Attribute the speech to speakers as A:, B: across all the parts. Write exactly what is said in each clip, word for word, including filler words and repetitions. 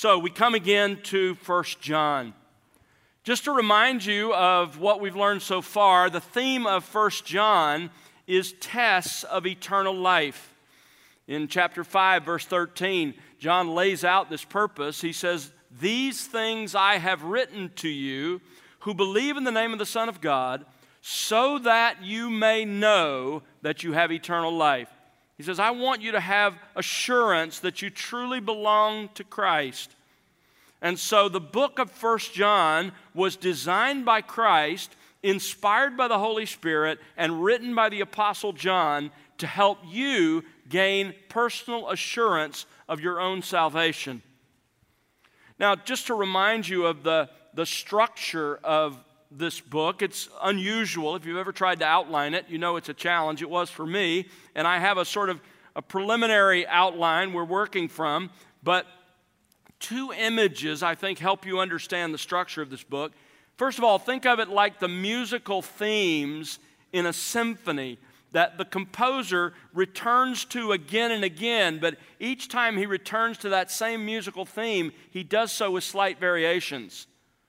A: So we come again to First John. Just to remind you of what we've learned so far, the theme of First John is tests of eternal life. In chapter five, verse thirteen, John lays out this purpose. He says, "These things I have written to you who believe in the name of the Son of God, so that you may know that you have eternal life." He says, I want you to have assurance that you truly belong to Christ. And so the book of First John was designed by Christ, inspired by the Holy Spirit, and written by the Apostle John to help you gain personal assurance of your own salvation. Now, just to remind you of the, the structure of this book, it's unusual. If you've ever tried to outline it, you know it's a challenge. It was for me, and I have a sort of a preliminary outline we're working from, but two images I think help you understand the structure of this book. First of all, think of it like the musical themes in a symphony that the composer returns to again and again, but each time he returns to that same musical theme, he does so with slight variations.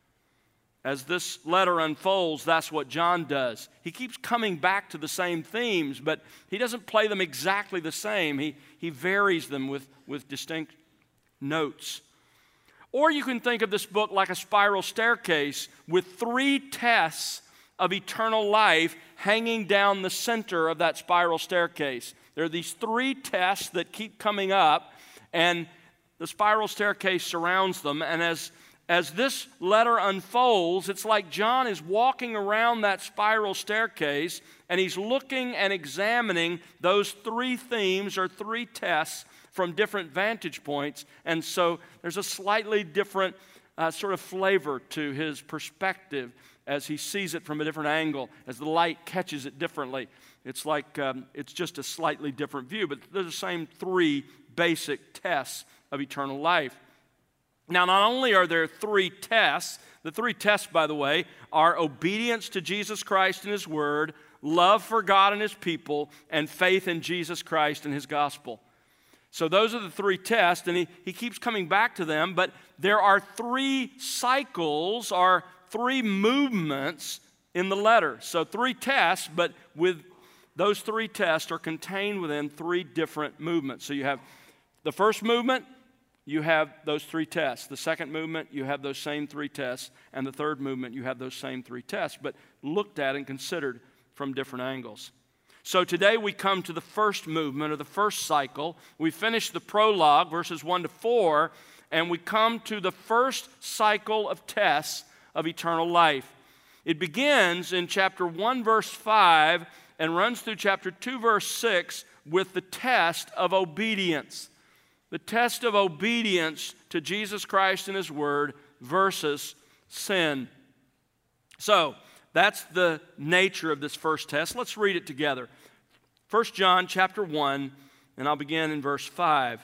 A: As this letter unfolds, that's what John does. He keeps coming back to the same themes, but he doesn't play them exactly the same. He, he varies them with, with distinct notes. Or you can think of this book like a spiral staircase with three tests of eternal life hanging down the center of that spiral staircase. There are these three tests that keep coming up, and the spiral staircase surrounds them, and as As this letter unfolds, it's like John is walking around that spiral staircase and he's looking and examining those three themes or three tests from different vantage points. And so there's a slightly different uh, sort of flavor to his perspective as he sees it from a different angle, as the light catches it differently. It's like um, it's just a slightly different view, but they're the same three basic tests of eternal life. Now, not only are there three tests, the three tests, by the way, are obedience to Jesus Christ and His Word, love for God and His people, and faith in Jesus Christ and His gospel. So those are the three tests, and he, he keeps coming back to them, but there are three cycles, or three movements in the letter. So three tests, but with those three tests are contained within three different movements. So you have the first movement, you have those three tests. The second movement, you have those same three tests. And the third movement, you have those same three tests, but looked at and considered from different angles. So today we come to the first movement, or the first cycle. We finish the prologue, verses one to four, and we come to the first cycle of tests of eternal life. It begins in chapter one, verse five, and runs through chapter two, verse six, with the test of obedience. The test of obedience to Jesus Christ and His Word versus sin. So, that's the nature of this first test. Let's read it together. First John chapter one, and I'll begin in verse five.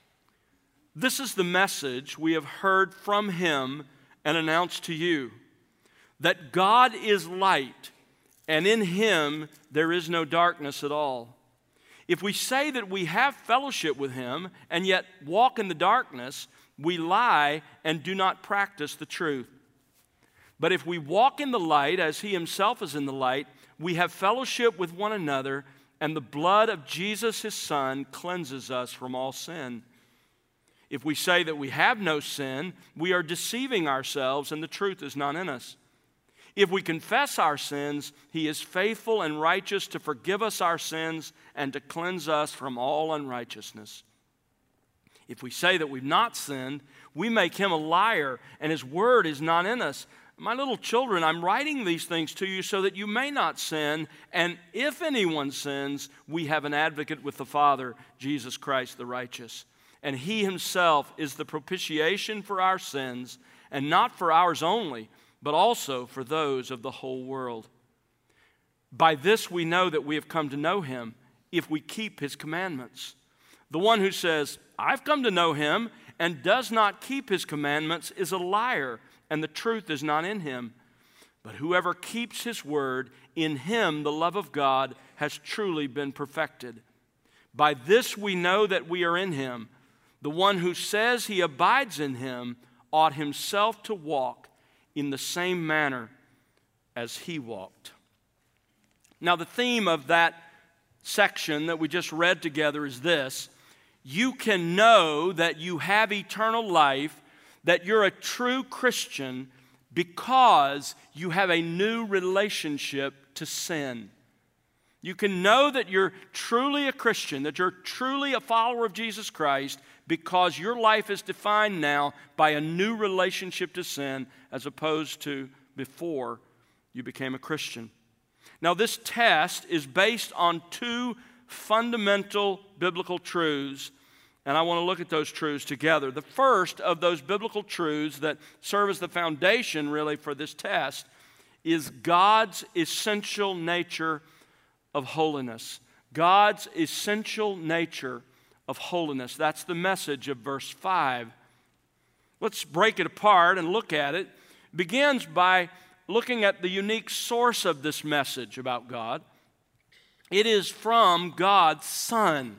A: This is the message we have heard from Him and announced to you, that God is light, and in Him there is no darkness at all. If we say that we have fellowship with Him and yet walk in the darkness, we lie and do not practice the truth. But if we walk in the light as He Himself is in the light, we have fellowship with one another, and the blood of Jesus His Son cleanses us from all sin. If we say that we have no sin, we are deceiving ourselves and the truth is not in us. If we confess our sins, He is faithful and righteous to forgive us our sins and to cleanse us from all unrighteousness. If we say that we've not sinned, we make Him a liar, and His word is not in us. My little children, I'm writing these things to you so that you may not sin, and if anyone sins, we have an advocate with the Father, Jesus Christ the righteous. And He Himself is the propitiation for our sins, and not for ours only, but also for those of the whole world. By this we know that we have come to know Him, if we keep His commandments. The one who says, I've come to know Him, and does not keep His commandments is a liar, and the truth is not in him. But whoever keeps His word, in him the love of God has truly been perfected. By this we know that we are in Him. The one who says he abides in him ought himself to walk in the same manner as he walked. Now, the theme of that section that we just read together is this: you can know that you have eternal life, that you're a true Christian, because you have a new relationship to sin. You can know that you're truly a Christian, that you're truly a follower of Jesus Christ, because your life is defined now by a new relationship to sin as opposed to before you became a Christian. Now, this test is based on two fundamental biblical truths, and I want to look at those truths together. The first of those biblical truths that serve as the foundation, really, for this test is God's essential nature of holiness. God's essential nature of holiness. That's the message of verse five. Let's break it apart and look at it. It begins by looking at the unique source of this message about God. It is from God's Son.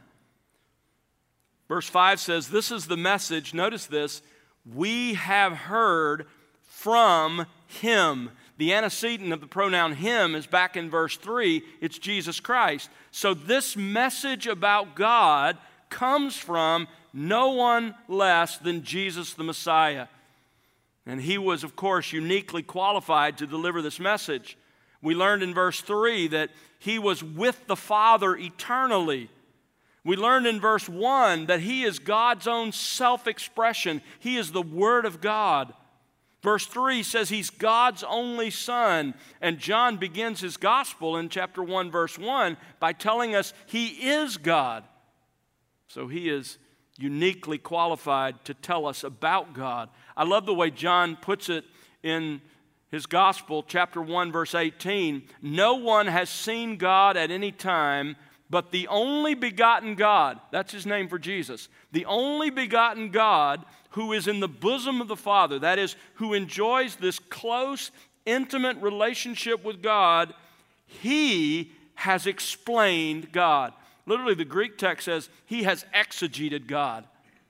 A: Verse five says, this is the message, notice this, we have heard from Him. The antecedent of the pronoun Him is back in verse three, it's Jesus Christ. So this message about God comes from no one less than Jesus the Messiah. And He was, of course, uniquely qualified to deliver this message. We learned in verse three that He was with the Father eternally. We learned in verse one that He is God's own self-expression. He is the Word of God. Verse three says He's God's only Son. And John begins his gospel in chapter one, verse one, by telling us He is God. So He is uniquely qualified to tell us about God. I love the way John puts it in his gospel, chapter one, verse eighteen. No one has seen God at any time, but the only begotten God, that's His name for Jesus, the only begotten God who is in the bosom of the Father, that is, who enjoys this close, intimate relationship with God, He has explained God. Literally, the Greek text says, He has exegeted God.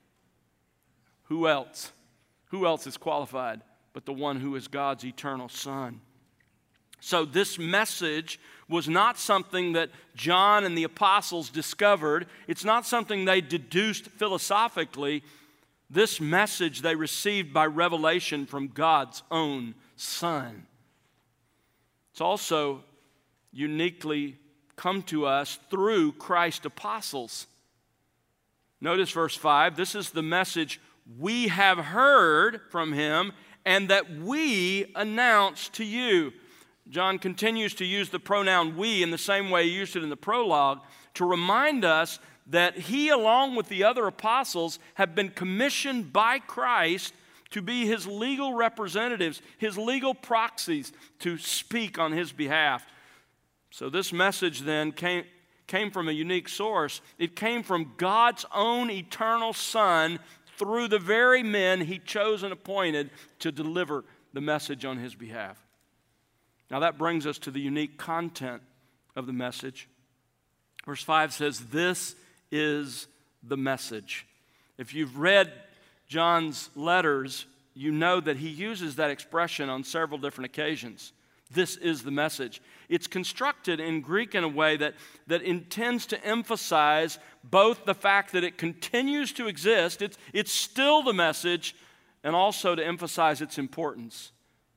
A: Who else? Who else is qualified but the one who is God's eternal Son? So this message was not something that John and the apostles discovered. It's not something they deduced philosophically. This message they received by revelation from God's own Son. It's also uniquely come to us through Christ's apostles. Notice verse five. This is the message we have heard from Him and that we announce to you. John continues to use the pronoun we in the same way he used it in the prologue to remind us that he, along with the other apostles, have been commissioned by Christ to be His legal representatives, His legal proxies, to speak on His behalf. So this message then came, came from a unique source. It came from God's own eternal Son through the very men He chose and appointed to deliver the message on His behalf. Now that brings us to the unique content of the message. Verse five says, this is the message. If you've read John's letters, you know that he uses that expression on several different occasions. This is the message. It's constructed in Greek in a way that, that intends to emphasize both the fact that it continues to exist, it's, it's still the message, and also to emphasize its importance.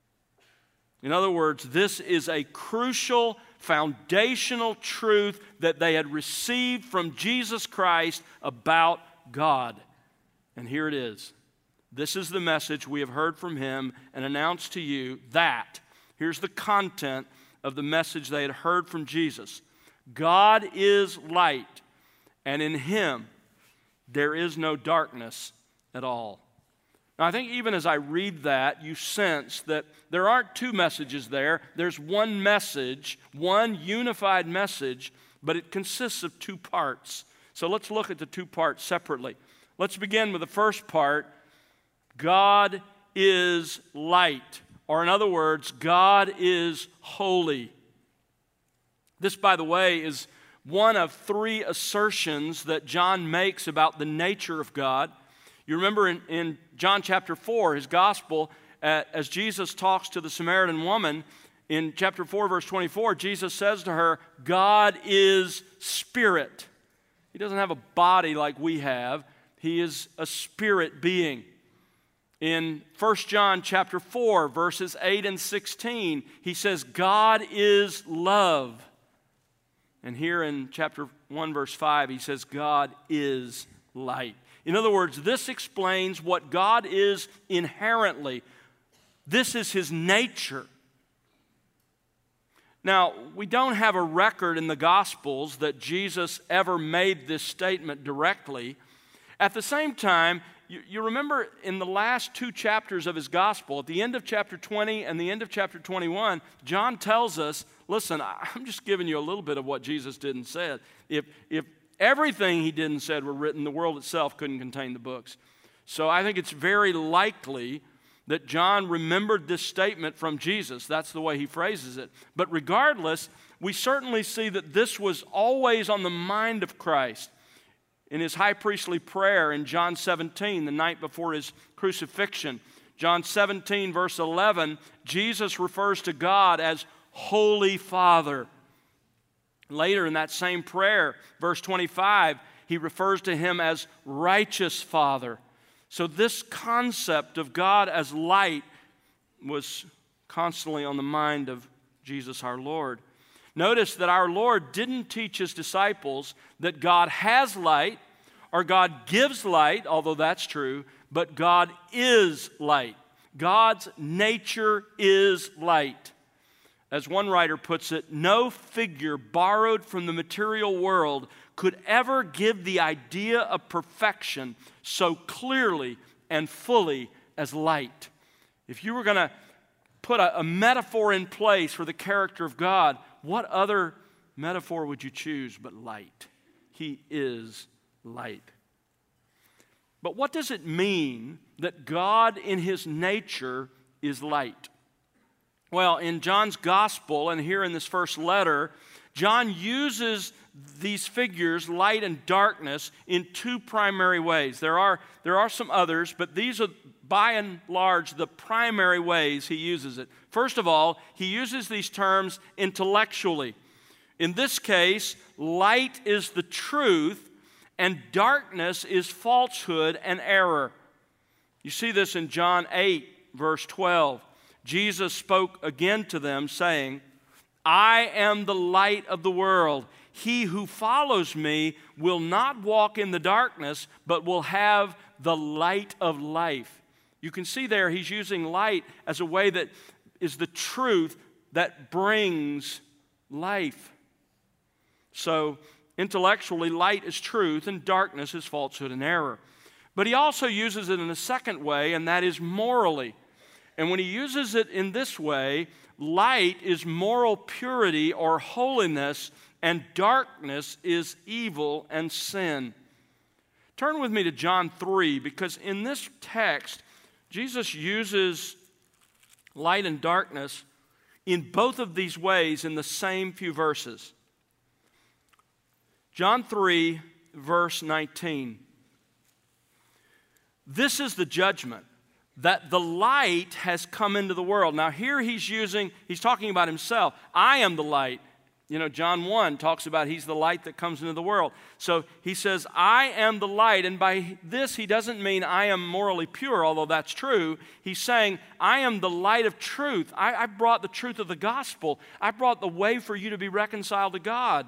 A: In other words, this is a crucial, foundational truth that they had received from Jesus Christ about God. And here it is. This is the message we have heard from Him and announced to you that, here's the content of the message they had heard from Jesus. God is light, and in Him there is no darkness at all. Now, I think even as I read that, you sense that there aren't two messages there. There's one message, one unified message, but it consists of two parts. So let's look at the two parts separately. Let's begin with the first part. God is light, or in other words, God is holy. This, by the way, is one of three assertions that John makes about the nature of God. You remember in, in John chapter four, his gospel, uh, as Jesus talks to the Samaritan woman, in chapter four, verse twenty-four, Jesus says to her, God is spirit. He doesn't have a body like we have. He is a spirit being. In First John chapter four, verses eight and sixteen, he says, God is love. And here in chapter one, verse five, he says, God is light. In other words, this explains what God is inherently. This is his nature. Now, we don't have a record in the Gospels that Jesus ever made this statement directly. At the same time, you, you remember in the last two chapters of his Gospel, at the end of chapter twenty and the end of chapter twenty-one, John tells us, listen, I'm just giving you a little bit of what Jesus did and said. If, if everything he did and said were written, the world itself couldn't contain the books. So I think it's very likely that John remembered this statement from Jesus. That's the way he phrases it. But regardless, we certainly see that this was always on the mind of Christ. In his high priestly prayer in John seventeen, the night before his crucifixion, John seventeen, verse eleven, Jesus refers to God as Holy Father. Later in that same prayer, verse twenty-five, he refers to him as Righteous Father. So this concept of God as light was constantly on the mind of Jesus our Lord. Notice that our Lord didn't teach his disciples that God has light or God gives light, although that's true, but God is light. God's nature is light. As one writer puts it, no figure borrowed from the material world could ever give the idea of perfection so clearly and fully as light. If you were going to put a, a metaphor in place for the character of God, what other metaphor would you choose but light? He is light. But what does it mean that God in his nature is light? Well, in John's gospel and here in this first letter, John uses these figures, light and darkness, in two primary ways. There are, there are some others, but these are by and large the primary ways he uses it. First of all, he uses these terms intellectually. In this case, light is the truth and darkness is falsehood and error. You see this in John eight, verse twelve. Jesus spoke again to them, saying, I am the light of the world. He who follows me will not walk in the darkness, but will have the light of life. You can see there he's using light as a way that is the truth that brings life. So intellectually, light is truth and darkness is falsehood and error. But he also uses it in a second way, and that is morally. And when he uses it in this way, light is moral purity or holiness, and darkness is evil and sin. Turn with me to John three, because in this text, Jesus uses light and darkness in both of these ways in the same few verses. John three, verse nineteen. This is the judgment, that the light has come into the world. Now here he's using, he's talking about himself. I am the light. You know, John one talks about he's the light that comes into the world. So he says, I am the light. And by this, he doesn't mean I am morally pure, although that's true. He's saying, I am the light of truth. I, I brought the truth of the gospel. I brought the way for you to be reconciled to God.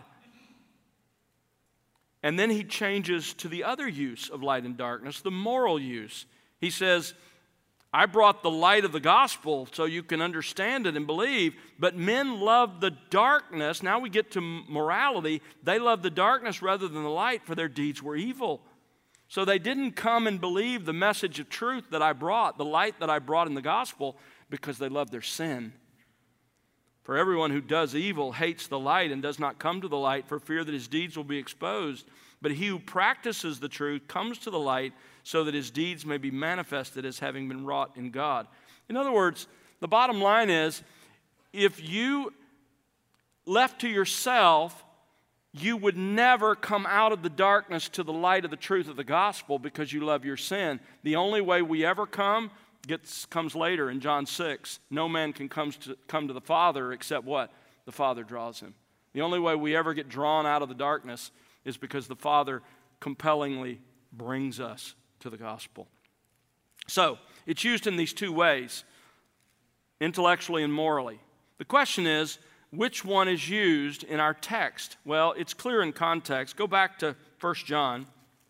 A: And then he changes to the other use of light and darkness, the moral use. He says, I brought the light of the gospel so you can understand it and believe, but men love the darkness. Now we get to morality. They love the darkness rather than the light, for their deeds were evil. So they didn't come and believe the message of truth that I brought, the light that I brought in the gospel, because they love their sin. For everyone who does evil hates the light and does not come to the light for fear that his deeds will be exposed. But he who practices the truth comes to the light so that his deeds may be manifested as having been wrought in God. In other words, the bottom line is, if you left to yourself, you would never come out of the darkness to the light of the truth of the gospel because you love your sin. The only way we ever come gets, comes later in John six. No man can come to, come to the Father except what? The Father draws him. The only way we ever get drawn out of the darkness is because the Father compellingly brings us to the gospel. So, it's used in these two ways, intellectually and morally. The question is, which one is used in our text? Well, it's clear in context. Go back to First John.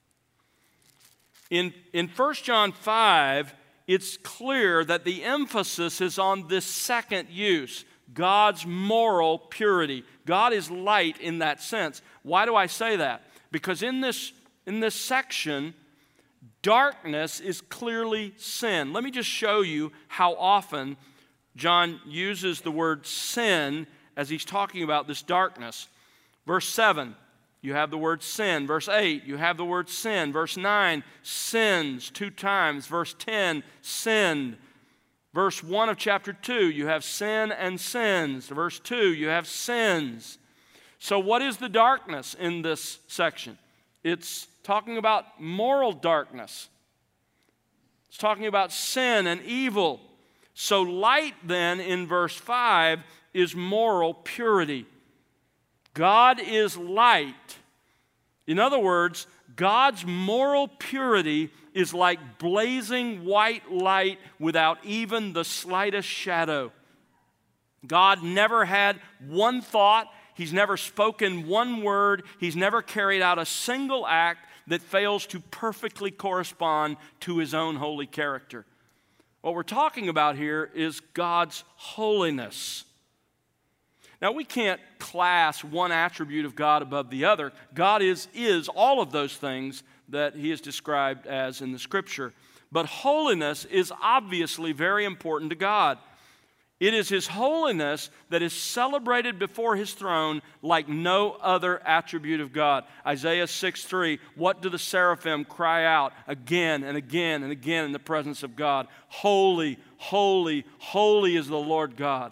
A: In, in First John five, it's clear that the emphasis is on this second use, God's moral purity. God is light in that sense. Why do I say that? Because in this, in this section, darkness is clearly sin. Let me just show you how often John uses the word sin as he's talking about this darkness. Verse seven, you have the word sin. Verse eight, you have the word sin. Verse nine, sins two times. Verse ten, sinned. Verse one of chapter two, you have sin and sins. Verse two, you have sins. So what is the darkness in this section? It's talking about moral darkness. It's talking about sin and evil. So light then in verse five is moral purity. God is light. In other words, God's moral purity is like blazing white light without even the slightest shadow. God never had one thought. He's never spoken one word. He's never carried out a single act that fails to perfectly correspond to His own holy character. What we're talking about here is God's holiness. Now, we can't class one attribute of God above the other. God is, is all of those things that He is described as in the Scripture. But holiness is obviously very important to God. It is His holiness that is celebrated before His throne like no other attribute of God. Isaiah six three, what do the seraphim cry out again and again and again in the presence of God? Holy, holy, holy is the Lord God.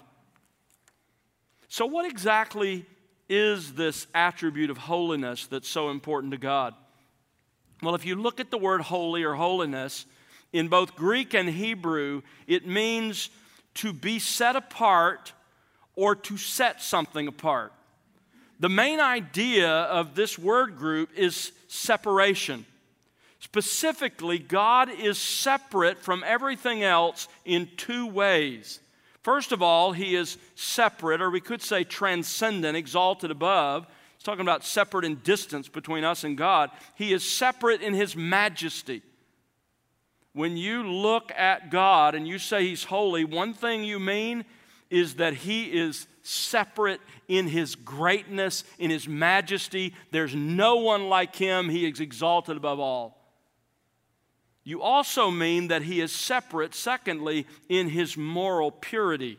A: So what exactly is this attribute of holiness that's so important to God? Well, if you look at the word holy or holiness, in both Greek and Hebrew, it means to be set apart or to set something apart. The main idea of this word group is separation. Specifically, God is separate from everything else in two ways. First of all, He is separate, or we could say transcendent, exalted above. It's talking about separate in distance between us and God. He is separate in His majesty. When you look at God and you say He's holy, one thing you mean is that He is separate in His greatness, in His majesty. There's no one like Him. He is exalted above all. You also mean that He is separate, secondly, in His moral purity.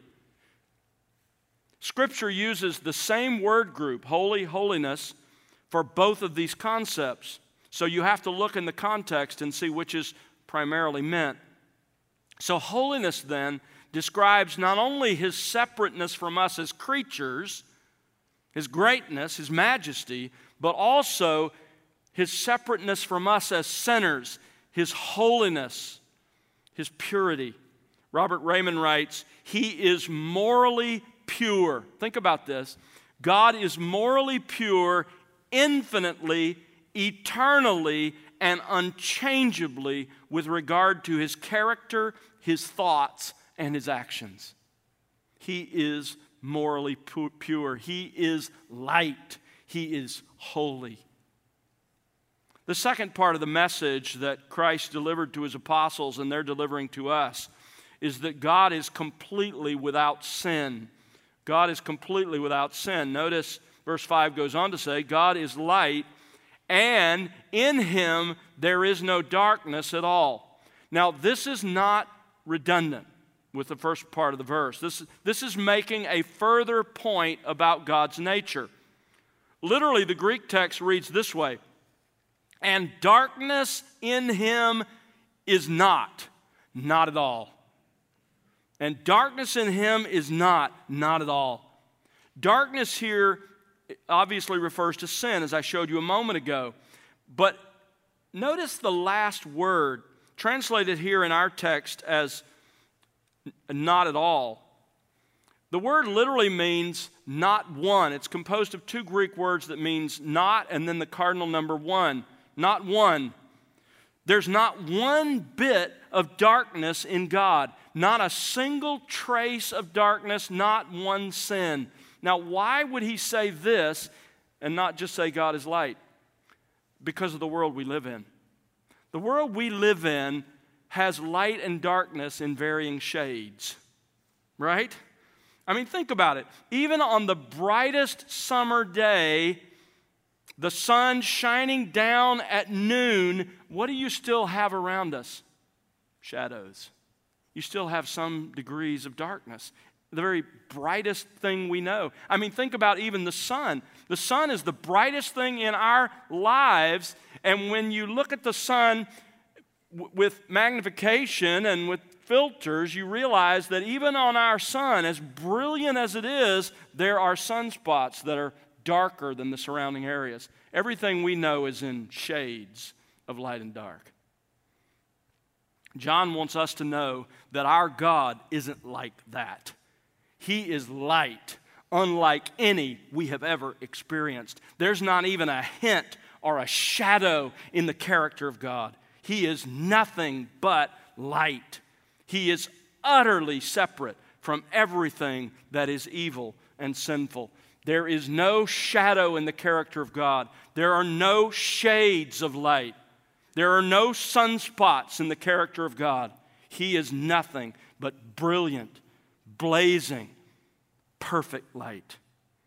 A: Scripture uses the same word group, holy, holiness, for both of these concepts. So you have to look in the context and see which is primarily meant. So holiness then describes not only His separateness from us as creatures, His greatness, His majesty, but also His separateness from us as sinners, His holiness, His purity. Robert Raymond writes, He is morally pure. Think about this. God is morally pure, infinitely, eternally, and unchangeably with regard to His character, His thoughts, and His actions. He is morally pu- pure. He is light. He is holy. The second part of the message that Christ delivered to His apostles and they're delivering to us is that God is completely without sin. God is completely without sin. Notice verse five goes on to say, God is light, and in Him there is no darkness at all. Now, this is not redundant with the first part of the verse. This, this is making a further point about God's nature. Literally, the Greek text reads this way, and darkness in Him is not, not at all. And darkness in Him is not, not at all. Darkness here obviously refers to sin, as I showed you a moment ago. But notice the last word, translated here in our text as not at all. The word literally means not one. It's composed of two Greek words that means not and then the cardinal number one. Not one. There's not one bit of darkness in God. Not a single trace of darkness, not one sin. Now, why would he say this and not just say God is light? Because of the world we live in. The world we live in has light and darkness in varying shades, right? I mean, think about it. Even on the brightest summer day, the sun shining down at noon, what do you still have around us? Shadows. You still have some degrees of darkness. The very brightest thing we know. I mean, think about even the sun. The sun is the brightest thing in our lives, and when you look at the sun w- with magnification and with filters, you realize that even on our sun, as brilliant as it is, there are sunspots that are darker than the surrounding areas. Everything we know is in shades of light and dark. John wants us to know that our God isn't like that. He is light, unlike any we have ever experienced. There's not even a hint or a shadow in the character of God. He is nothing but light. He is utterly separate from everything that is evil and sinful. There is no shadow in the character of God. There are no shades of light. There are no sunspots in the character of God. He is nothing but brilliant, blazing, perfect light.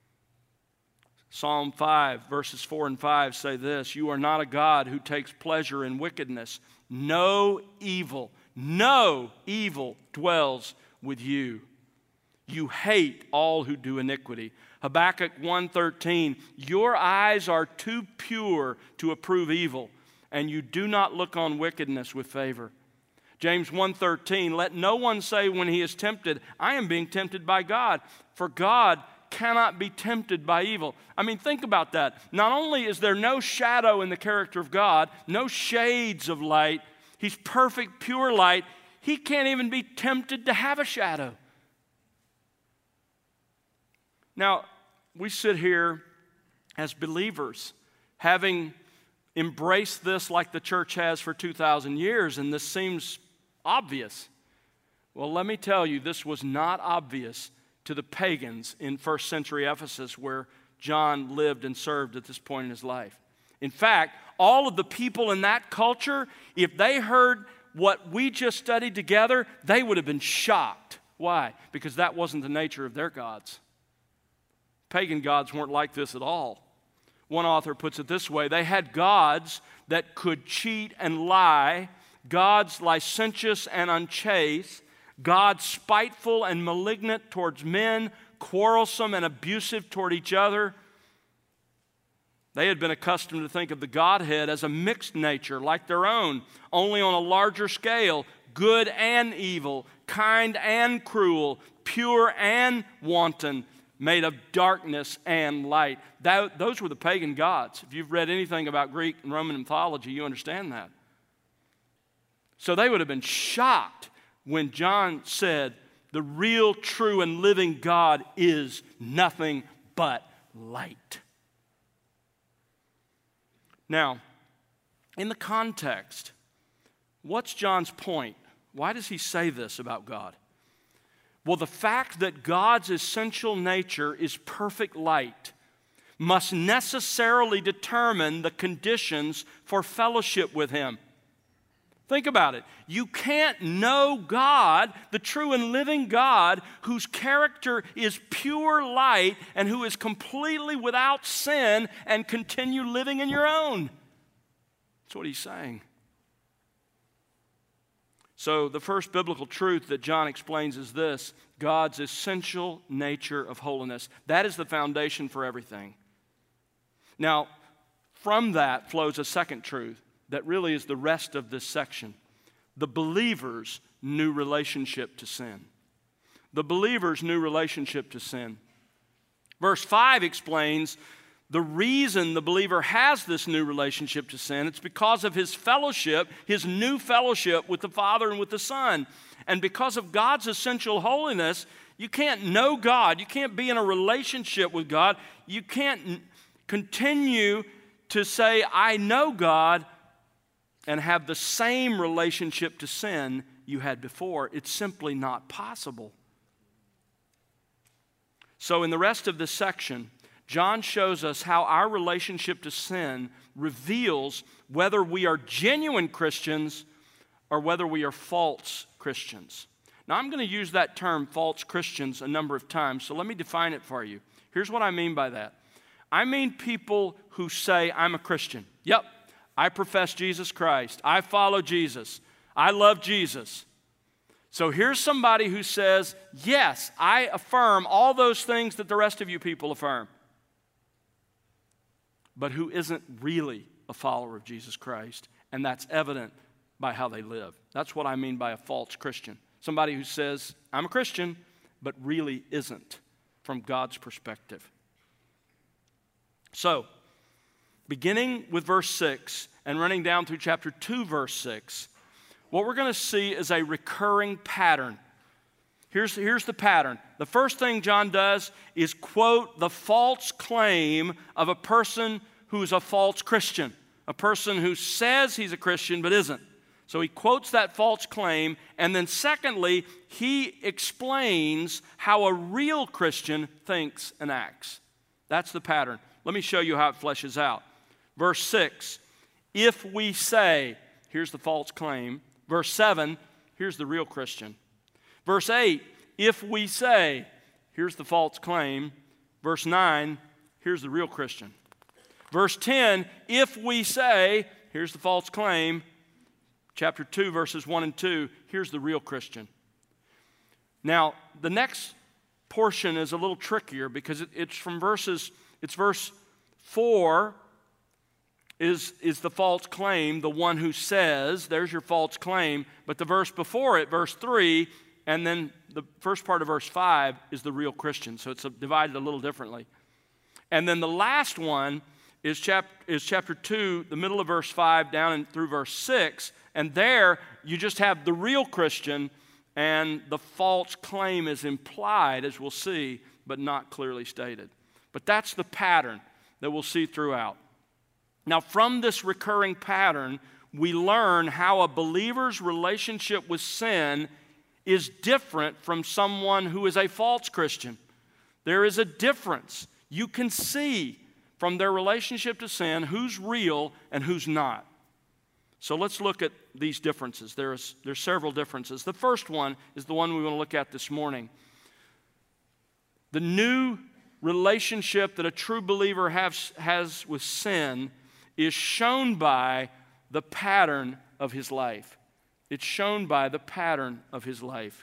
A: Psalm five, verses four and five say this: "You are not a God who takes pleasure in wickedness. No evil, no evil dwells with you. You hate all who do iniquity." Habakkuk one thirteen, "Your eyes are too pure to approve evil, and you do not look on wickedness with favor." James one thirteen, "Let no one say when he is tempted, I am being tempted by God, for God cannot be tempted by evil." I mean, think about that. Not only is there no shadow in the character of God, no shades of light, He's perfect, pure light, He can't even be tempted to have a shadow. Now, we sit here as believers, having embraced this like the church has for two thousand years, and this seems obvious. Well, let me tell you, this was not obvious to the pagans in first century Ephesus, where John lived and served at this point in his life. In fact, all of the people in that culture, if they heard what we just studied together, they would have been shocked. Why? Because that wasn't the nature of their gods. Pagan gods weren't like this at all. One author puts it this way: they had gods that could cheat and lie, gods licentious and unchaste, gods spiteful and malignant towards men, quarrelsome and abusive toward each other. They had been accustomed to think of the Godhead as a mixed nature like their own, only on a larger scale, good and evil, kind and cruel, pure and wanton, made of darkness and light. That, those were the pagan gods. If you've read anything about Greek and Roman mythology, you understand that. So they would have been shocked when John said, the real, true, and living God is nothing but light. Now, in the context, what's John's point? Why does he say this about God? Well, the fact that God's essential nature is perfect light must necessarily determine the conditions for fellowship with Him. Think about it. You can't know God, the true and living God, whose character is pure light and who is completely without sin, and continue living in your own. That's what he's saying. So the first biblical truth that John explains is this: God's essential nature of holiness. That is the foundation for everything. Now, from that flows a second truth that really is the rest of this section: the believer's new relationship to sin. The believer's new relationship to sin. Verse five explains the reason the believer has this new relationship to sin. It's because of his fellowship, his new fellowship with the Father and with the Son. And because of God's essential holiness, you can't know God. You can't be in a relationship with God. You can't n- continue to say, I know God, and have the same relationship to sin you had before. It's simply not possible. So in the rest of this section, John shows us how our relationship to sin reveals whether we are genuine Christians or whether we are false Christians. Now, I'm going to use that term, false Christians, a number of times, so let me define it for you. Here's what I mean by that. I mean people who say, I'm a Christian. Yep, I profess Jesus Christ. I follow Jesus. I love Jesus. So here's somebody who says, yes, I affirm all those things that the rest of you people affirm, but who isn't really a follower of Jesus Christ, and that's evident by how they live. That's what I mean by a false Christian. Somebody who says, I'm a Christian, but really isn't from God's perspective. So, beginning with verse six and running down through chapter two, verse six, what we're going to see is a recurring pattern. Here's, here's the pattern. The first thing John does is quote the false claim of a person who's a false Christian, a person who says he's a Christian but isn't. So he quotes that false claim, and then secondly, he explains how a real Christian thinks and acts. That's the pattern. Let me show you how it fleshes out. Verse six, if we say, here's the false claim. Verse seven, here's the real Christian. Verse eight, if we say, here's the false claim. Verse nine, here's the real Christian. Verse ten, if we say, here's the false claim. Chapter two, verses one and two, here's the real Christian. Now, the next portion is a little trickier because it, it's from verses, it's verse four is, is the false claim, the one who says, there's your false claim, but the verse before it, verse three, and then the first part of verse five is the real Christian. So it's divided a little differently. And then the last one is, chap- is chapter two, the middle of verse five down and through verse six. And there you just have the real Christian, and the false claim is implied, as we'll see, but not clearly stated. But that's the pattern that we'll see throughout. Now, from this recurring pattern, we learn how a believer's relationship with sin is different from someone who is a false Christian. There is a difference. You can see from their relationship to sin who's real and who's not. So let's look at these differences. There's, there's several differences. The first one is the one we want to look at this morning. The new relationship that a true believer has, has with sin is shown by the pattern of his life. It's shown by the pattern of his life.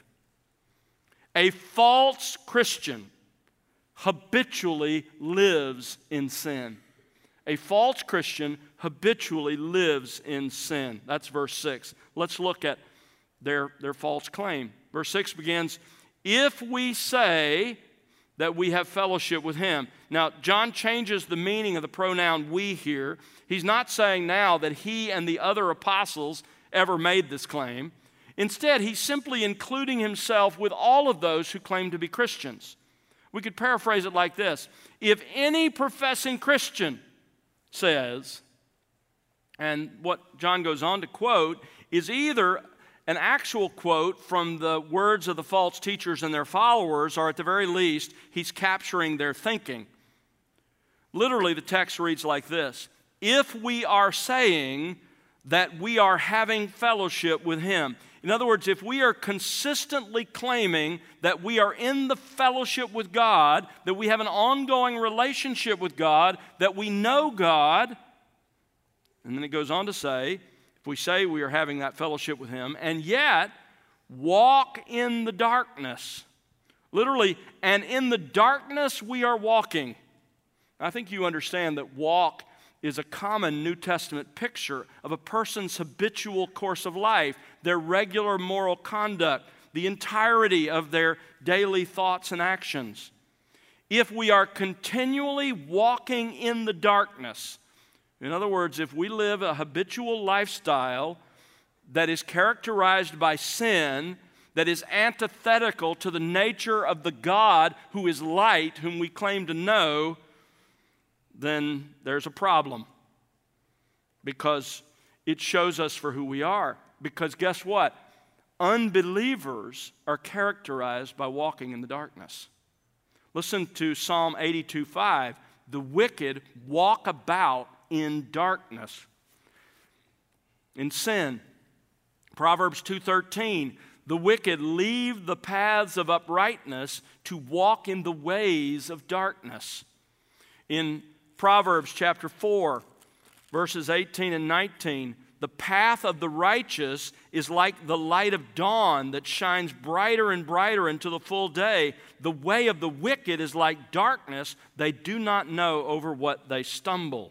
A: A false Christian habitually lives in sin. A false Christian habitually lives in sin. That's verse six. Let's look at their, their false claim. Verse six begins, if we say that we have fellowship with him. Now, John changes the meaning of the pronoun we here. He's not saying now that he and the other apostles ever made this claim. Instead, he's simply including himself with all of those who claim to be Christians. We could paraphrase it like this. If any professing Christian says, and what John goes on to quote is either an actual quote from the words of the false teachers and their followers, or at the very least, he's capturing their thinking. Literally, the text reads like this: if we are saying that we are having fellowship with him. In other words, if we are consistently claiming that we are in the fellowship with God, that we have an ongoing relationship with God, that we know God, and then it goes on to say, if we say we are having that fellowship with him, and yet walk in the darkness. Literally, and in the darkness we are walking. I think you understand that walk is a common New Testament picture of a person's habitual course of life, their regular moral conduct, the entirety of their daily thoughts and actions. if we are continually walking in the darkness, in other words, if we live a habitual lifestyle that is characterized by sin, that is antithetical to the nature of the God who is light, whom we claim to know, then there's a problem. Because it shows us for who we are. Because guess what? Unbelievers are characterized by walking in the darkness. Listen to Psalm eighty-two five. The wicked walk about in darkness, in sin. Proverbs two thirteen. The wicked leave the paths of uprightness to walk in the ways of darkness. In Proverbs chapter four, verses eighteen and nineteen, the path of the righteous is like the light of dawn that shines brighter and brighter into the full day. The way of the wicked is like darkness. They do not know over what they stumble.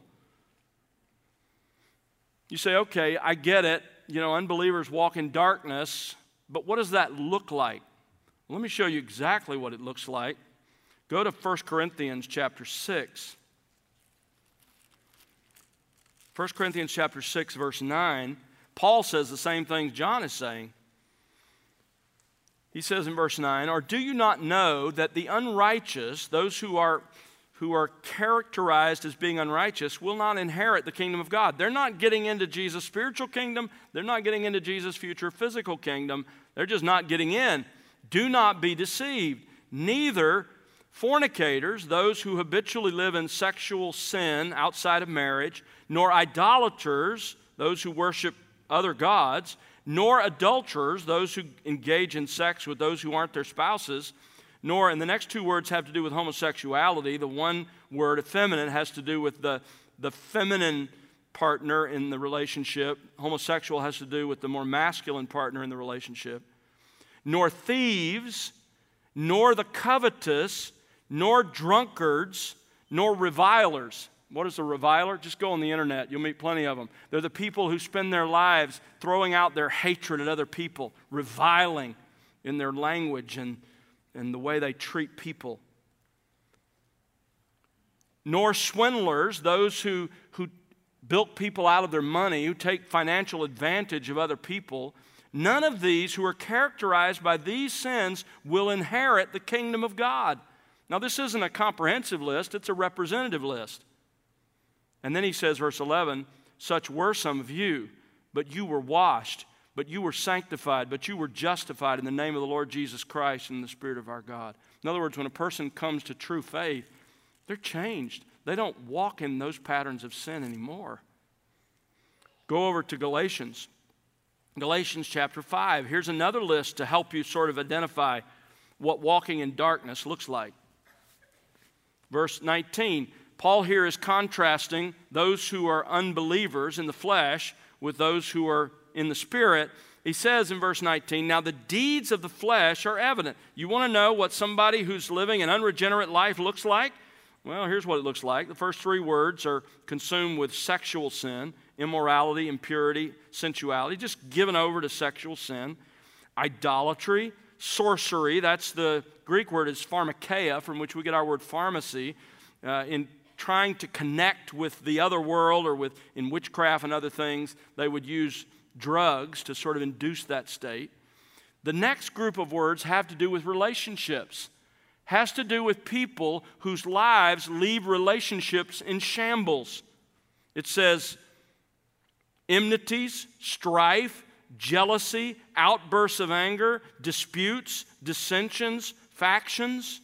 A: You say, okay, I get it. You know, unbelievers walk in darkness, but what does that look like? Let me show you exactly what it looks like. Go to First Corinthians chapter six. First Corinthians chapter six, verse nine, Paul says the same thing John is saying. He says in verse nine, or do you not know that the unrighteous, those who are, who are characterized as being unrighteous, will not inherit the kingdom of God? They're not getting into Jesus' spiritual kingdom. They're not getting into Jesus' future physical kingdom. They're just not getting in. Do not be deceived. Neither fornicators, those who habitually live in sexual sin outside of marriage, nor idolaters, those who worship other gods, nor adulterers, those who engage in sex with those who aren't their spouses, nor, and the next two words have to do with homosexuality. The one word, effeminate, has to do with the, the feminine partner in the relationship. Homosexual has to do with the more masculine partner in the relationship. Nor thieves, nor the covetous, nor drunkards, nor revilers. What is a reviler? Just go on the internet. You'll meet plenty of them. They're the people who spend their lives throwing out their hatred at other people, reviling in their language and, and the way they treat people. Nor swindlers, those who, who bilk people out of their money, who take financial advantage of other people. None of these who are characterized by these sins will inherit the kingdom of God. Now, this isn't a comprehensive list. It's a representative list. And then he says, verse eleven, such were some of you, but you were washed, but you were sanctified, but you were justified in the name of the Lord Jesus Christ and in the Spirit of our God. In other words, when a person comes to true faith, they're changed. They don't walk in those patterns of sin anymore. Go over to Galatians. Galatians chapter five. Here's another list to help you sort of identify what walking in darkness looks like. Verse nineteen, Paul here is contrasting those who are unbelievers in the flesh with those who are in the Spirit. He says in verse nineteen, now the deeds of the flesh are evident. You want to know what somebody who's living an unregenerate life looks like? Well, here's what it looks like. The first three words are consumed with sexual sin, immorality, impurity, sensuality, just given over to sexual sin. Idolatry, sorcery, that's the Greek word is pharmakeia, from which we get our word pharmacy, uh, in trying to connect with the other world or with in witchcraft and other things, they would use drugs to sort of induce that state. The next group of words have to do with relationships. Has to do with people whose lives leave relationships in shambles. It says enmities, strife, jealousy, outbursts of anger, disputes, dissensions, factions,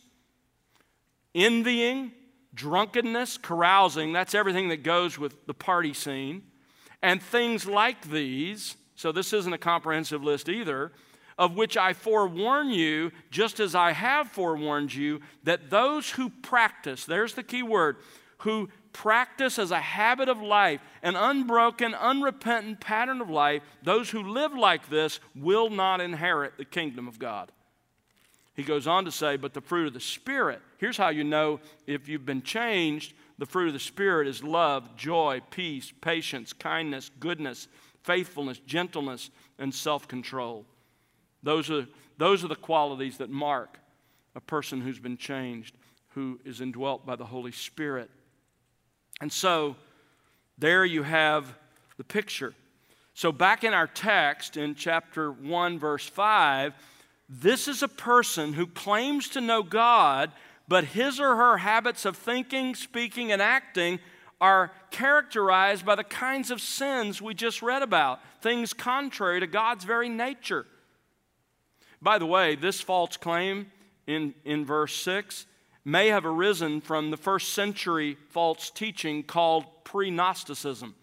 A: envying, drunkenness, carousing. That's everything that goes with the party scene. And things like these, so this isn't a comprehensive list either, of which I forewarn you, just as I have forewarned you, that those who practice, there's the key word, who practice as a habit of life, an unbroken, unrepentant pattern of life, those who live like this will not inherit the kingdom of God. He goes on to say, but the fruit of the Spirit, here's how you know if you've been changed. The fruit of the Spirit is love, joy, peace, patience, kindness, goodness, faithfulness, gentleness, and self-control. Those are, those are the qualities that mark a person who's been changed. who is indwelt by the Holy Spirit. And so, there you have the picture. So back in our text, in chapter one, verse five, this is a person who claims to know God, but his or her habits of thinking, speaking, and acting are characterized by the kinds of sins we just read about, things contrary to God's very nature. By the way, this false claim in, in verse six may have arisen from the first century false teaching called pre-Gnosticism.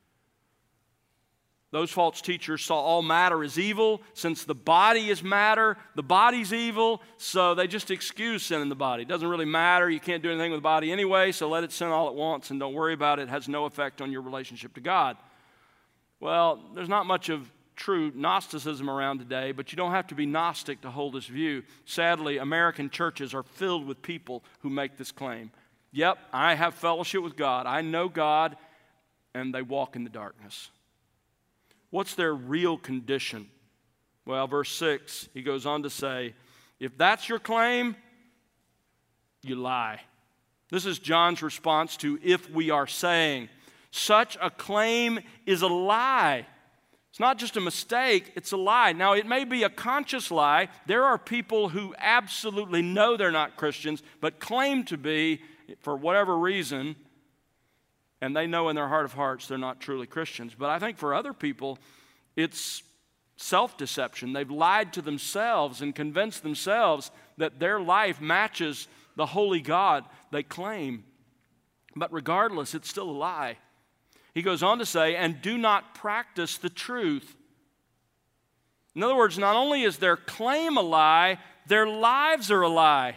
A: Those false teachers saw all matter as evil. Since the body is matter, the body's evil, so they just excuse sin in the body. It doesn't really matter. You can't do anything with the body anyway, so let it sin all at once and don't worry about it. It has no effect on your relationship to God. Well, there's not much of true Gnosticism around today, but you don't have to be Gnostic to hold this view. Sadly, American churches are filled with people who make this claim. Yep, I have fellowship with God. I know God, and they walk in the darkness. What's their real condition? Well, verse six, he goes on to say, if that's your claim, you lie. This is John's response to if we are saying. Such a claim is a lie. It's not just a mistake, it's a lie. Now, it may be a conscious lie. There are people who absolutely know they're not Christians, but claim to be for whatever reason, and they know in their heart of hearts they're not truly Christians. But I think for other people, it's self-deception. They've lied to themselves and convinced themselves that their life matches the holy God they claim. But regardless, it's still a lie. He goes on to say, and do not practice the truth. In other words, not only is their claim a lie, their lives are a lie.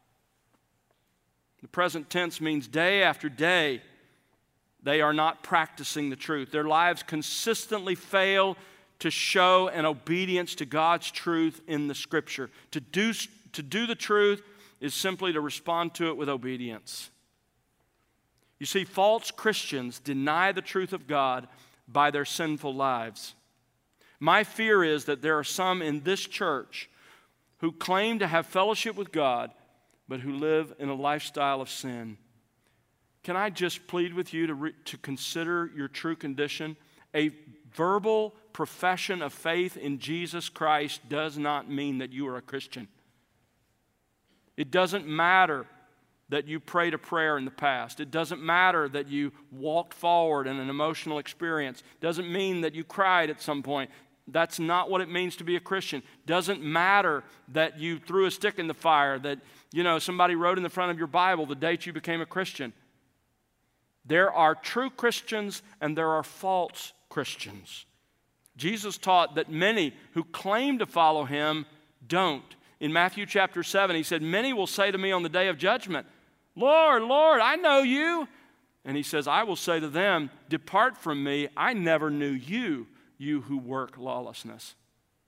A: The present tense means day after day, they are not practicing the truth. Their lives consistently fail to show an obedience to God's truth in the Scripture. To do, to do the truth is simply to respond to it with obedience. You see, false Christians deny the truth of God by their sinful lives. My fear is that there are some in this church who claim to have fellowship with God, but who live in a lifestyle of sin. Can I just plead with you to, re- to consider your true condition? A verbal profession of faith in Jesus Christ does not mean that you are a Christian. It doesn't matter that you prayed a prayer in the past. It doesn't matter that you walked forward in an emotional experience. It doesn't mean that you cried at some point. That's not what it means to be a Christian. It doesn't matter that you threw a stick in the fire, that, you know, somebody wrote in the front of your Bible the date you became a Christian. There are true Christians and there are false Christians. Jesus taught that many who claim to follow him don't. In Matthew chapter seven, he said, many will say to me on the day of judgment, Lord, Lord, I know you. And he says, I will say to them, depart from me, I never knew you, you who work lawlessness.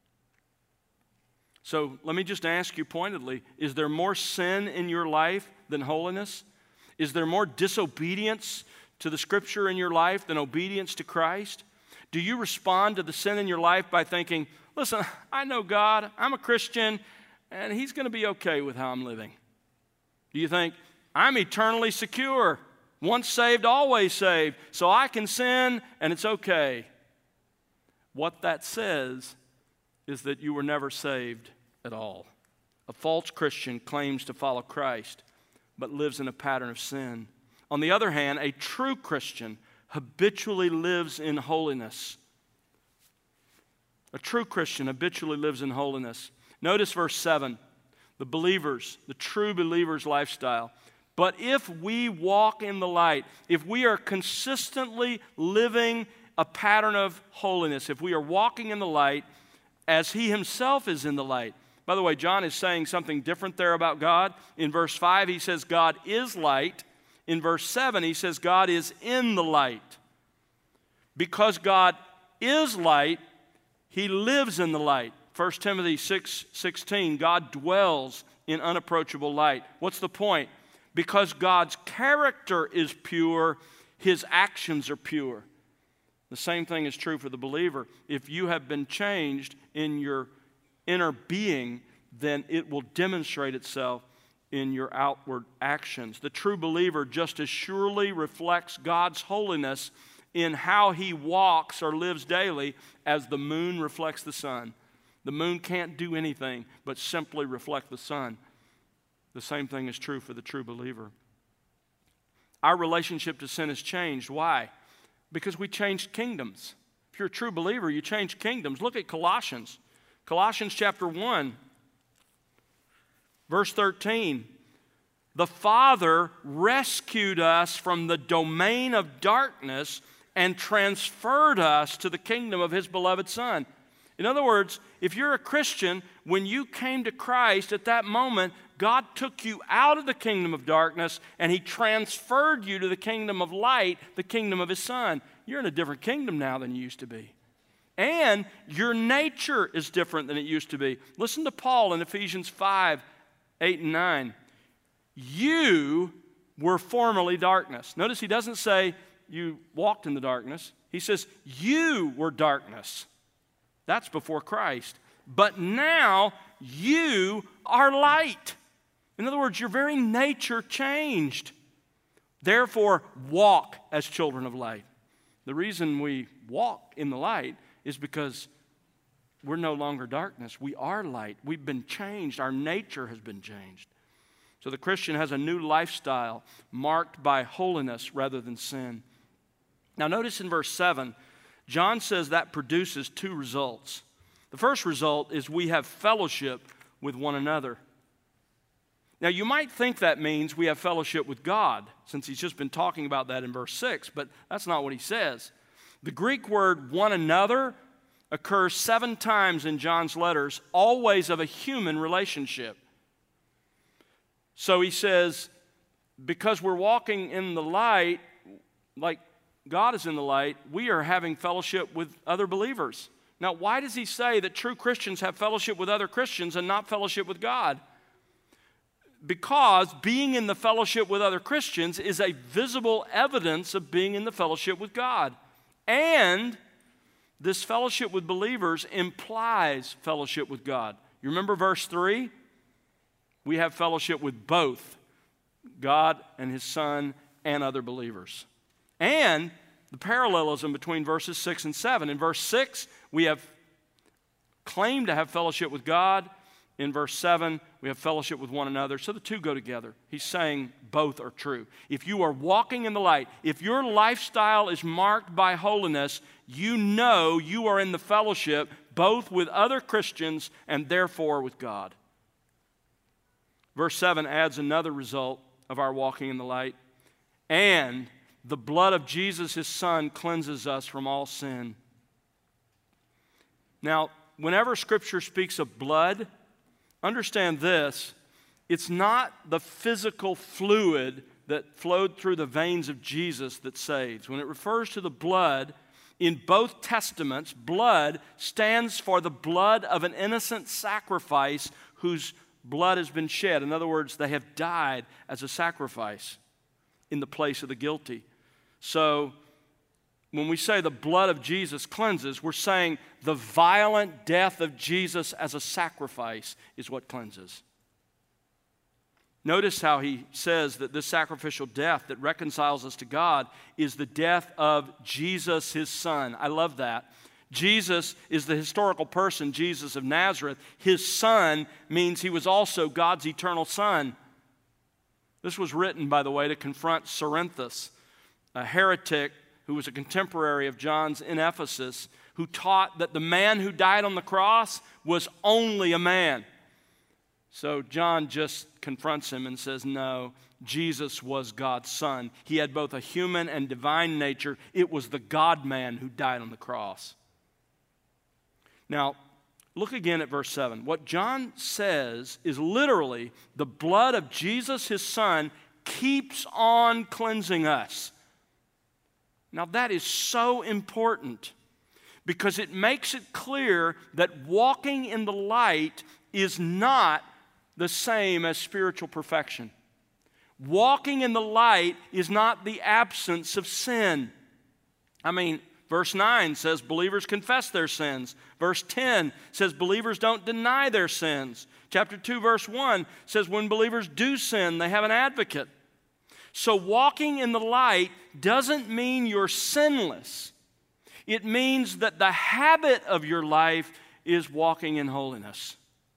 A: So let me just ask you pointedly, is there more sin in your life than holiness? Is there more disobedience to the Scripture in your life than obedience to Christ? Do you respond to the sin in your life by thinking, listen, I know God, I'm a Christian, and he's going to be okay with how I'm living? Do you think, I'm eternally secure, once saved, always saved, so I can sin and it's okay? What that says is that you were never saved at all. A false Christian claims to follow Christ, but lives in a pattern of sin. On the other hand, a true Christian habitually lives in holiness. A true Christian habitually lives in holiness. Notice verse seven, the believers, the true believer's lifestyle. But if we walk in the light, if we are consistently living a pattern of holiness, if we are walking in the light as he himself is in the light. By the way, John is saying something different there about God. In verse five, he says God is light. In verse seven, he says God is in the light. Because God is light, he lives in the light. First Timothy six sixteen, God dwells in unapproachable light. What's the point? Because God's character is pure, his actions are pure. The same thing is true for the believer. If you have been changed in your inner being, then it will demonstrate itself in your outward actions. The true believer just as surely reflects God's holiness in how he walks or lives daily as the moon reflects the sun. The moon can't do anything but simply reflect the sun. The same thing is true for the true believer. Our relationship to sin has changed. Why? Because we changed kingdoms. If you're a true believer, you change kingdoms. Look at Colossians. Colossians chapter one. Verse thirteen, the Father rescued us from the domain of darkness and transferred us to the kingdom of His beloved Son. In other words, if you're a Christian, when you came to Christ at that moment, God took you out of the kingdom of darkness and He transferred you to the kingdom of light, the kingdom of His Son. You're in a different kingdom now than you used to be. And your nature is different than it used to be. Listen to Paul in Ephesians five, eight and nine. You were formerly darkness. Notice he doesn't say you walked in the darkness. He says you were darkness. That's before Christ. But now you are light. In other words, your very nature changed. Therefore, walk as children of light. The reason we walk in the light is because we're no longer darkness. We are light. We've been changed. Our nature has been changed. So the Christian has a new lifestyle marked by holiness rather than sin. Now notice in verse seven, John says that produces two results. The first result is we have fellowship with one another. Now you might think that means we have fellowship with God, since he's just been talking about that in verse six, but that's not what he says. The Greek word one another occurs seven times in John's letters, always of a human relationship. So he says, because we're walking in the light, like God is in the light, we are having fellowship with other believers. Now, why does he say that true Christians have fellowship with other Christians and not fellowship with God? Because being in the fellowship with other Christians is a visible evidence of being in the fellowship with God. And this fellowship with believers implies fellowship with God. You remember verse three? We have fellowship with both God and His Son and other believers. And the parallelism between verses six and seven. In verse six, we have claimed to have fellowship with God. In verse seven, we have fellowship with one another. So the two go together. He's saying both are true. If you are walking in the light, if your lifestyle is marked by holiness, you know you are in the fellowship both with other Christians and therefore with God. Verse seven adds another result of our walking in the light. And the blood of Jesus, His Son, cleanses us from all sin. Now, whenever Scripture speaks of blood, understand this, it's not the physical fluid that flowed through the veins of Jesus that saves. When it refers to the blood, in both testaments, blood stands for the blood of an innocent sacrifice whose blood has been shed. In other words, they have died as a sacrifice in the place of the guilty. So, when we say the blood of Jesus cleanses, we're saying the violent death of Jesus as a sacrifice is what cleanses. Notice how he says that this sacrificial death that reconciles us to God is the death of Jesus, His Son. I love that. Jesus is the historical person, Jesus of Nazareth. His Son means He was also God's eternal Son. This was written, by the way, to confront Cerinthus, a heretic who was a contemporary of John's in Ephesus, who taught that the man who died on the cross was only a man. So John just confronts him and says, no, Jesus was God's Son. He had both a human and divine nature. It was the God-man who died on the cross. Now, look again at verse seven. What John says is literally the blood of Jesus, His Son, keeps on cleansing us. Now, that is so important because it makes it clear that walking in the light is not the same as spiritual perfection. Walking in the light is not the absence of sin. I mean, Verse nine says believers confess their sins. Verse ten says believers don't deny their sins. Chapter two, verse one says when believers do sin, they have an advocate. So walking in the light doesn't mean you're sinless. It means that the habit of your life is walking in holiness.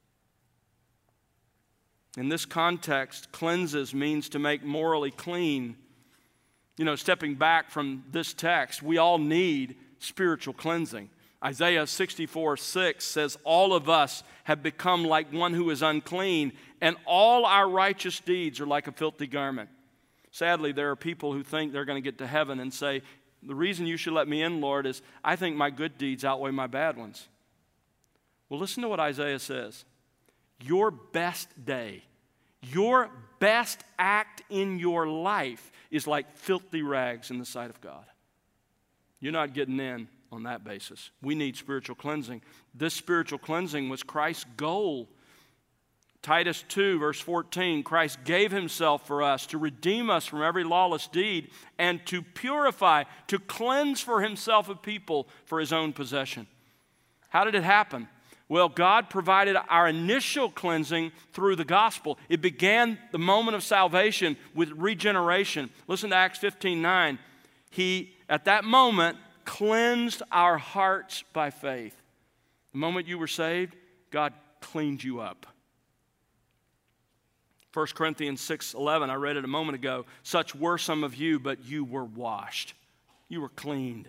A: In this context, cleanses means to make morally clean. You know, stepping back from this text, we all need spiritual cleansing. Isaiah sixty-four six says, all of us have become like one who is unclean, and all our righteous deeds are like a filthy garment. Sadly, there are people who think they're going to get to heaven and say, the reason you should let me in, Lord, is I think my good deeds outweigh my bad ones. Well, listen to what Isaiah says. Your best day, your best act in your life is like filthy rags in the sight of God. You're not getting in on that basis. We need spiritual cleansing. This spiritual cleansing was Christ's goal. Titus two, verse fourteen, Christ gave himself for us to redeem us from every lawless deed and to purify, to cleanse for himself a people for his own possession. How did it happen? Well, God provided our initial cleansing through the gospel. It began the moment of salvation with regeneration. Listen to Acts fifteen nine. He, at that moment, cleansed our hearts by faith. The moment you were saved, God cleaned you up. First Corinthians six eleven, I read it a moment ago. Such were some of you, but you were washed. You were cleaned.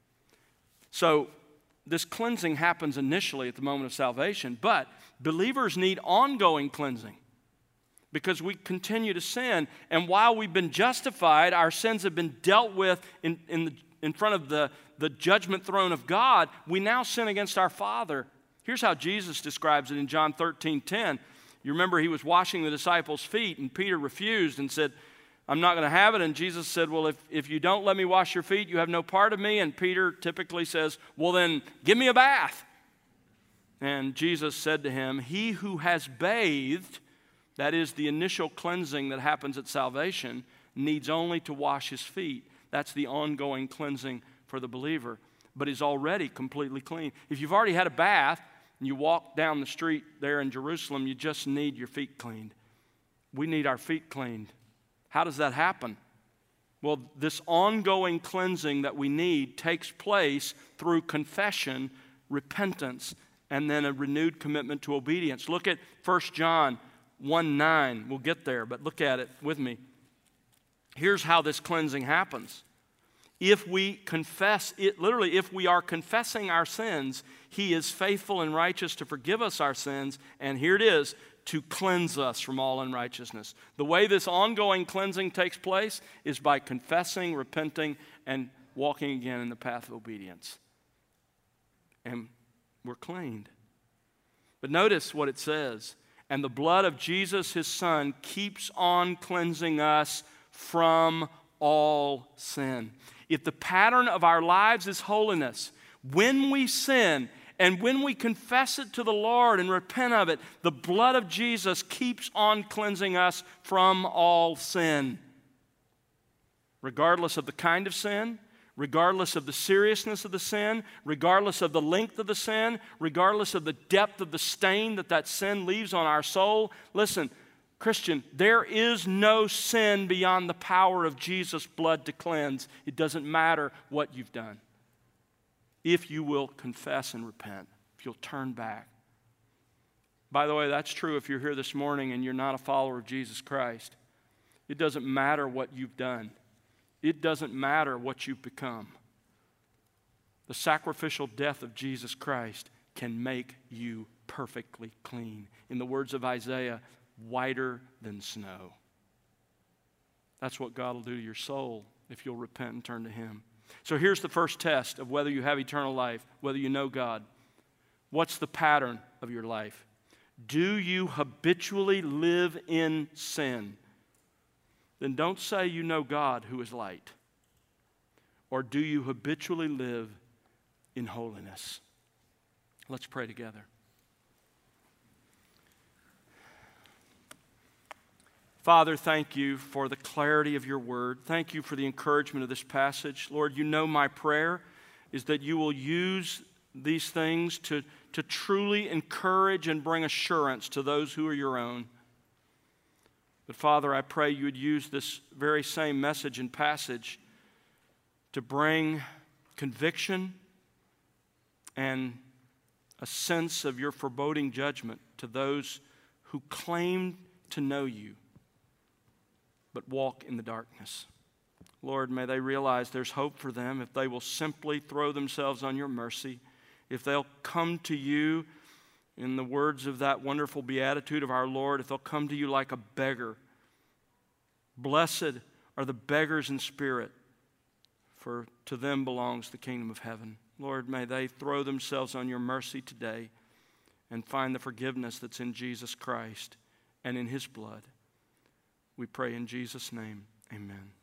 A: So, this cleansing happens initially at the moment of salvation, but believers need ongoing cleansing because we continue to sin. And while we've been justified, our sins have been dealt with in, in, the, in front of the, the judgment throne of God, we now sin against our Father. Here's how Jesus describes it in John thirteen ten. You remember he was washing the disciples' feet, and Peter refused and said, I'm not going to have it. And Jesus said, well, if, if you don't let me wash your feet, you have no part of me. And Peter typically says, well, then give me a bath. And Jesus said to him, he who has bathed, that is the initial cleansing that happens at salvation, needs only to wash his feet. That's the ongoing cleansing for the believer, but is already completely clean. If you've already had a bath and you walk down the street there in Jerusalem, you just need your feet cleaned. We need our feet cleaned. How does that happen? Well, this ongoing cleansing that we need takes place through confession, repentance, and then a renewed commitment to obedience. Look at First John one nine. We'll get there, but look at it with me. Here's how this cleansing happens. If we confess it, literally, if we are confessing our sins, he is faithful and righteous to forgive us our sins, and here it is, to cleanse us from all unrighteousness. The way this ongoing cleansing takes place is by confessing, repenting, and walking again in the path of obedience. And we're cleaned. But notice what it says. And the blood of Jesus, his Son, keeps on cleansing us from all sin. If the pattern of our lives is holiness, when we sin and when we confess it to the Lord and repent of it, the blood of Jesus keeps on cleansing us from all sin. Regardless of the kind of sin, regardless of the seriousness of the sin, regardless of the length of the sin, regardless of the depth of the stain that that sin leaves on our soul. Listen, Christian, there is no sin beyond the power of Jesus' blood to cleanse. It doesn't matter what you've done. If you will confess and repent, if you'll turn back. By the way, that's true if you're here this morning and you're not a follower of Jesus Christ. It doesn't matter what you've done. It doesn't matter what you've become. The sacrificial death of Jesus Christ can make you perfectly clean. In the words of Isaiah, whiter than snow. That's what God will do to your soul if you'll repent and turn to him. So here's the first test of whether you have eternal life, whether you know God. What's the pattern of your life? Do you habitually live in sin? Then don't say you know God who is light. Or do you habitually live in holiness? Let's pray together. Father, thank you for the clarity of your word. Thank you for the encouragement of this passage. Lord, you know my prayer is that you will use these things to, to truly encourage and bring assurance to those who are your own. But Father, I pray you would use this very same message and passage to bring conviction and a sense of your foreboding judgment to those who claim to know you but walk in the darkness. Lord, may they realize there's hope for them if they will simply throw themselves on your mercy, if they'll come to you in the words of that wonderful beatitude of our Lord, if they'll come to you like a beggar. Blessed are the beggars in spirit, for to them belongs the kingdom of heaven. Lord, may they throw themselves on your mercy today and find the forgiveness that's in Jesus Christ and in his blood. We pray in Jesus' name, amen.